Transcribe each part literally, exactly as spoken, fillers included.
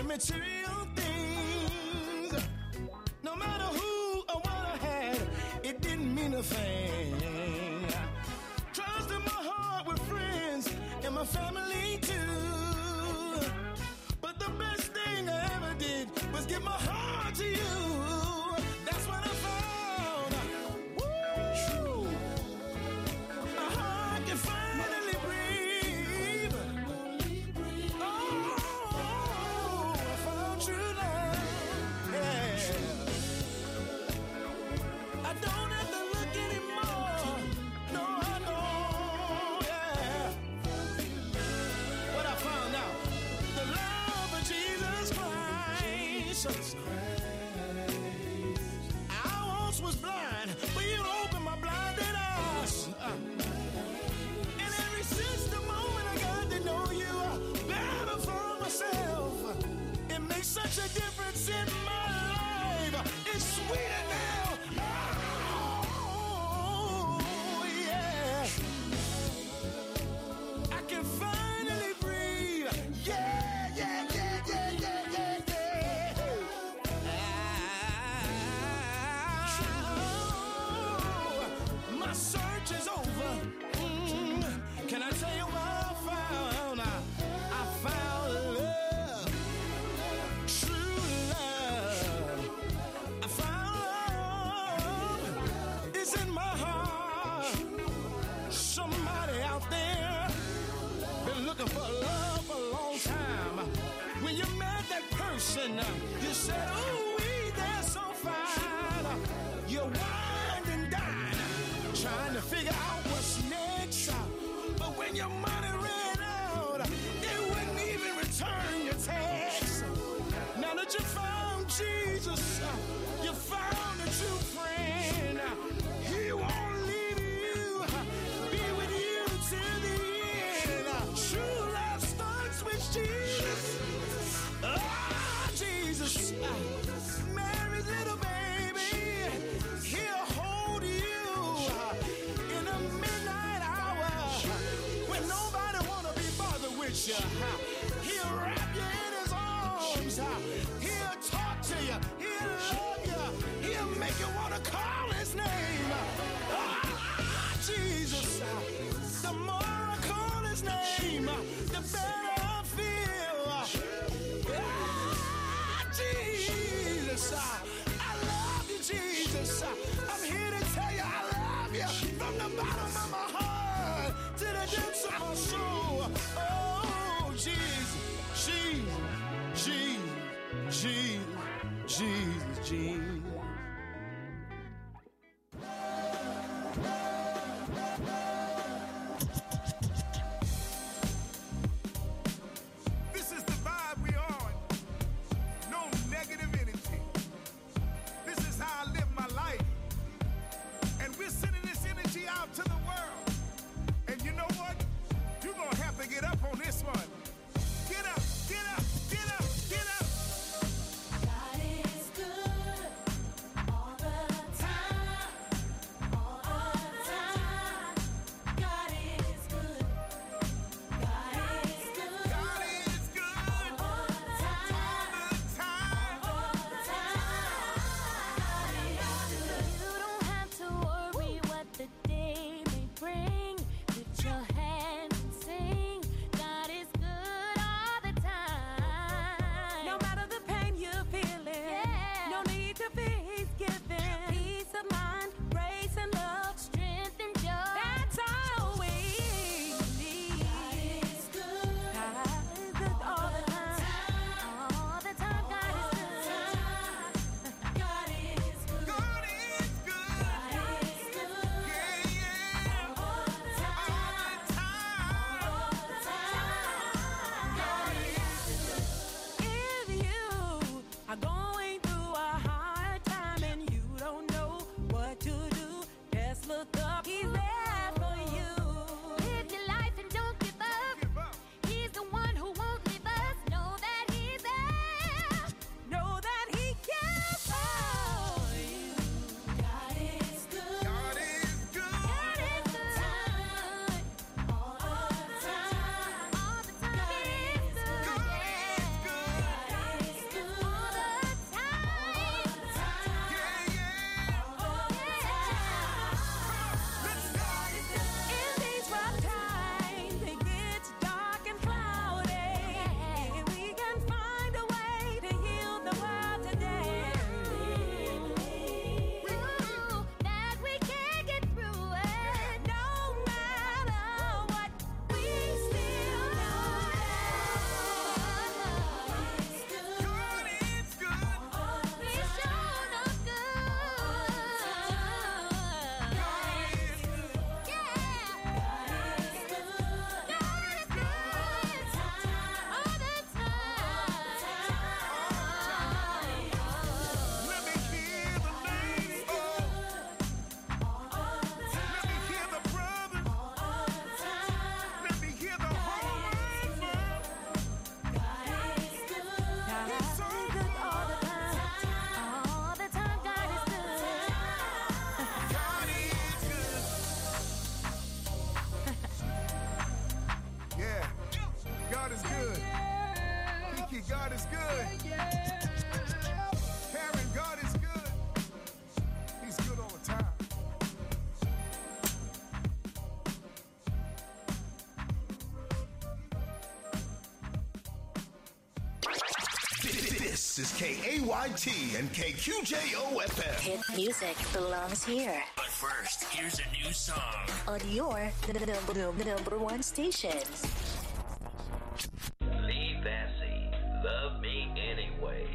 material things. No matter who or what I had, it didn't mean a thing. Trusting my heart with friends and my family too. But the best thing I ever did was give my heart to you. That's what I found. Woo! My heart can finally breathe. Oh, I found true love. Yeah. I don't have to look anymore. No, I know. Yeah. What I found out. The love of Jesus Christ. I once was blind, but you opened my blinded eyes. Uh, and ever since the moment I got to know you, better for myself. It makes such a difference in my life. It's sweeter now. Oh, yeah. I can finally breathe. Yeah, yeah, yeah, yeah, yeah, yeah, yeah. Ah, my search is over. Mm, can I tell you what I found? I, I found love, true love. I found love. It's in my heart. Somebody out there been looking for love for a long time. When you met that person, you said, "Ooh, we they're so fine." You wined and dined, trying to figure out what's next. But when your money ran out, they wouldn't even return your text. Now that you found Jesus, you found a true friend. He won't leave you, be with you till the end. True love starts with Jesus. Ah, Jesus. Mary's little baby, he'll hold you in the midnight hour when nobody wanna be bothered with you. He'll wrap you in his arms. He'll talk to you. He'll love you. He'll make you wanna call his name. Ah, Jesus. The more I call his name, the better I feel. Ah, Jesus. I love you, Jesus. I'm here to tell you I love you from the bottom of my heart to the depths of my soul. Oh, Jesus, Jesus, Jesus, Jesus, Jesus. This is the vibe we on. No negative energy. This is how I live my life. And we're sending this energy out to the world. And you know what? You're going to have to get up on this one. Get up, get up, get up, get up. God is good all the time, all the time. God is good. God is good God is good all the time, all the time. all the time. You don't have to worry what the day may bring. Lift your hands and sing. God is good all the time. This is K A Y T and K Q J O F M. Hit music belongs here. But first, here's a new song. On your number, number one station. Lee Vassy, Love Me Anyway.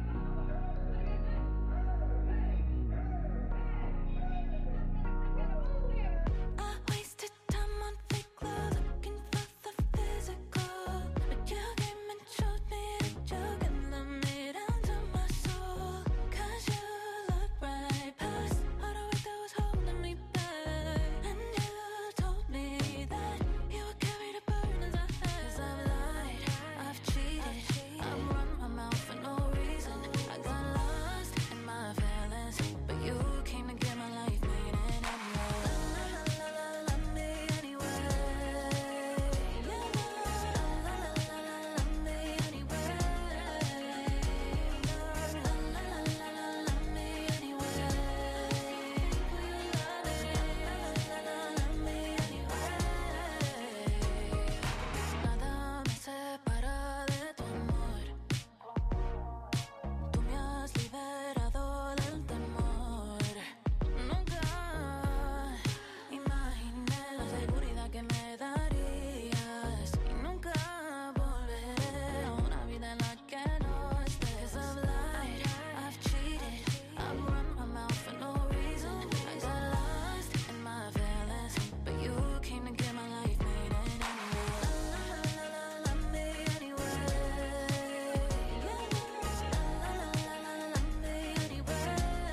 I wasted time on fake love, looking for the physical. But you came and showed me that you can love me down to my soul. 'Cause you looked right past all the weight that was holding me back. And you told me that you would carry the burdens I had. 'Cause I've lied, I've cheated, I've run my mouth for no reason. I got lost in my feelings, but you came to get my life made in anyway. La, la, la, la, love me anyway. La, la, la, la, la, love me anyway. La, la, la, la, love me anyway. Love me anyway. Nada me separa de tu amor. Tú me has liberado del temor. Nunca imaginé la seguridad que me darías. Y nunca volveré a una vida en la que no estés. 'Cause I've lied, I've cheated, I've run my mouth for no reason. I got lost in my feelings, but you came to get my life made in anyway. La, la, la, la, love me anyway. La, la, la, la, la, love me anyway.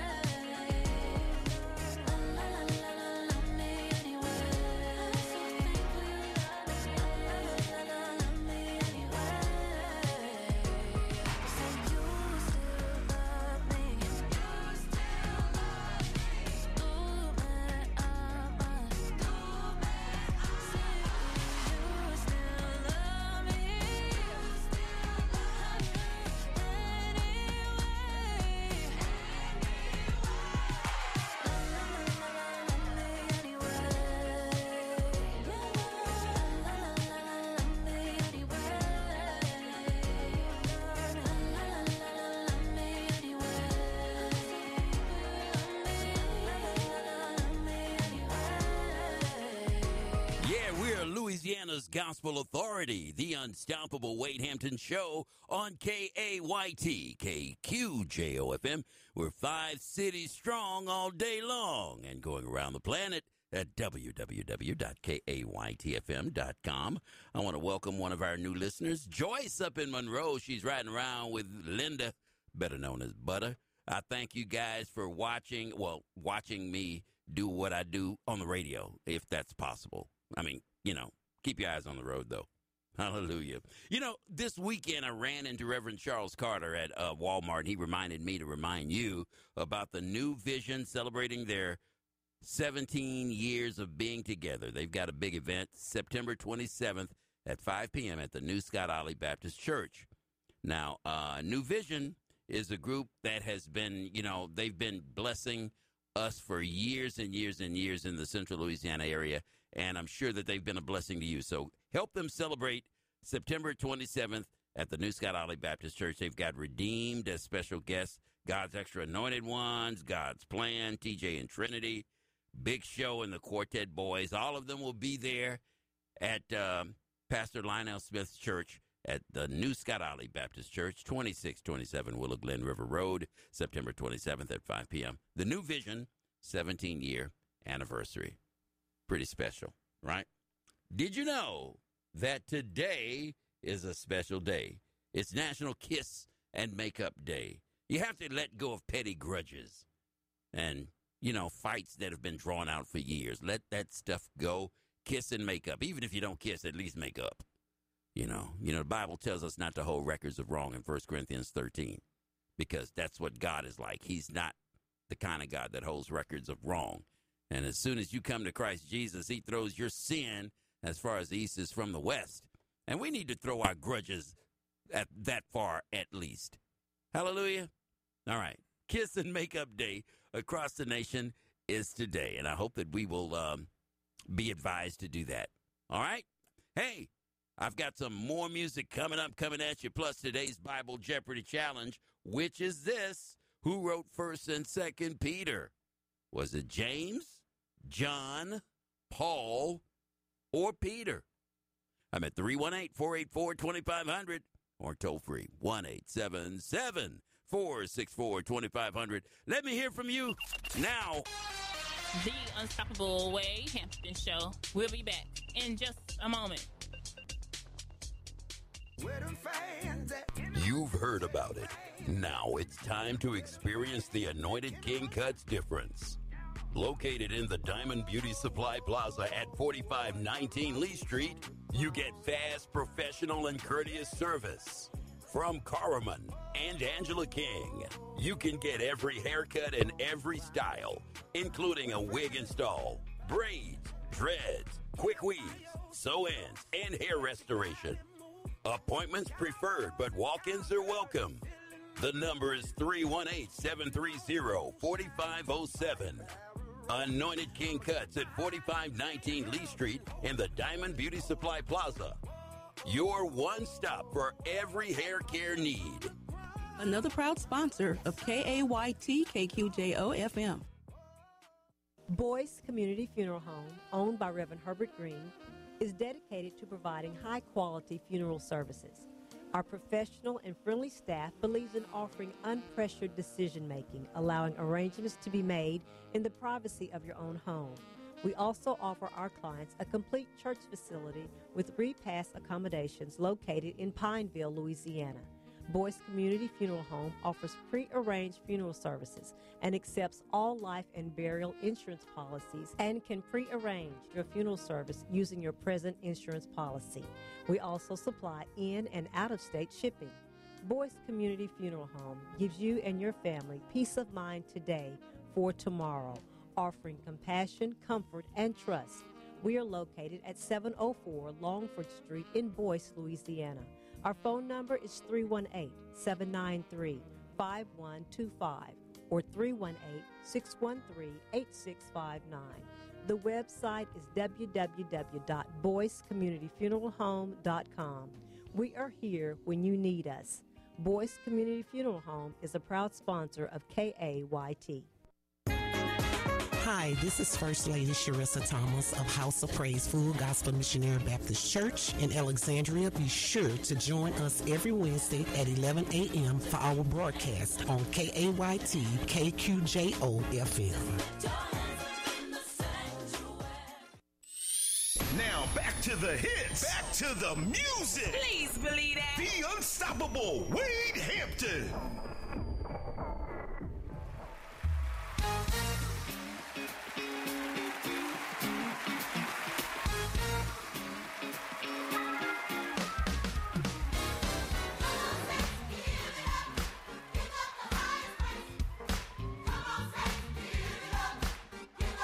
La, la, la, la, love me anyway. I'm so thankful you love me. La, la, la, love me anyway. Say you still love me. You still love me. Tú me amas. Tú me amas. Say you still love me. You still love me Yeah, we're Louisiana's Gospel Authority, the unstoppable Wade Hampton Show on K A Y T, K Q J O F M. We're five cities strong all day long and going around the planet at w w w dot k a y t f m dot com. I want to welcome one of our new listeners, Joyce up in Monroe. She's riding around with Linda, better known as Butter. I thank you guys for watching, well, watching me do what I do on the radio, if that's possible. I mean, you know, keep your eyes on the road, though. Hallelujah. You know, this weekend I ran into Reverend Charles Carter at uh, Walmart, and he reminded me to remind you about the New Vision celebrating their seventeen years of being together. They've got a big event September twenty-seventh at five p.m. at the New Scott Ollie Baptist Church. Now, uh, New Vision is a group that has been, you know, they've been blessing us for years and years and years in the central Louisiana area, and I'm sure that they've been a blessing to you. So help them celebrate September twenty-seventh at the New Scott Ollie Baptist Church. They've got Redeemed as special guests, God's Extra Anointed Ones, God's Plan, T J and Trinity, Big Show and the Quartet Boys. All of them will be there at um, Pastor Lionel Smith's church at the New Scott Ollie Baptist Church, twenty-six twenty-seven Willow Glen River Road, September twenty-seventh at five p.m. The New Vision seventeen-year anniversary. Pretty special, right? Did you know that today is a special day? It's National Kiss and Makeup Day. You have to let go of petty grudges and, you know, fights that have been drawn out for years. Let that stuff go. Kiss and make up. Even if you don't kiss, at least make up. You know, you know, the Bible tells us not to hold records of wrong in First Corinthians thirteen, because that's what God is like. He's not the kind of God that holds records of wrong. And as soon as you come to Christ Jesus, he throws your sin as far as the east is from the west. And we need to throw our grudges at that far at least. Hallelujah. All right. Kiss and Makeup Day across the nation is today. And I hope that we will um, be advised to do that. All right. Hey, I've got some more music coming up, coming at you, plus today's Bible Jeopardy challenge, which is this. Who wrote First and Second Peter? Was it James, John, Paul, or Peter? I'm at three one eight, four eight four, two five zero zero or toll free one eight seven seven, four six four, two five zero zero. Let me hear from you now. The Unstoppable Wade Hampton Show. We'll be back in just a moment. You've heard about it. Now it's time to experience the Anointed King Cuts difference. Located in the Diamond Beauty Supply Plaza at forty-five nineteen Lee Street, you get fast, professional, and courteous service. From Karaman and Angela King, you can get every haircut and every style, including a wig install, braids, dreads, quick weaves, sew-ins, and hair restoration. Appointments preferred, but walk-ins are welcome. The number is three one eight, seven three zero, four five zero seven. Anointed King Cuts at forty-five nineteen Lee Street in the Diamond Beauty Supply Plaza. Your one stop for every hair care need. Another proud sponsor of K A Y T K Q J O F M. Boyce Community Funeral Home, owned by Reverend Herbert Green, is dedicated to providing high-quality funeral services. Our professional and friendly staff believes in offering unpressured decision-making, allowing arrangements to be made in the privacy of your own home. We also offer our clients a complete church facility with repass accommodations located in Pineville, Louisiana. Boyce Community Funeral Home offers pre-arranged funeral services and accepts all life and burial insurance policies and can pre-arrange your funeral service using your present insurance policy. We also supply in- and out-of-state shipping. Boyce Community Funeral Home gives you and your family peace of mind today for tomorrow, offering compassion, comfort, and trust. We are located at seven oh four Longford Street in Boyce, Louisiana. Our phone number is three one eight, seven nine three, five one two five or three one eight, six one three, eight six five nine. The website is w w w dot boyce community funeral home dot com. We are here when you need us. Boyce Community Funeral Home is a proud sponsor of K A Y T. Hi, this is First Lady Sharissa Thomas of House of Praise Full Gospel Missionary Baptist Church in Alexandria. Be sure to join us every Wednesday at eleven a.m. for our broadcast on K A Y T K Q J O F M. Now back to the hits. Back to the music. Please believe that. The Unstoppable Wade Hampton.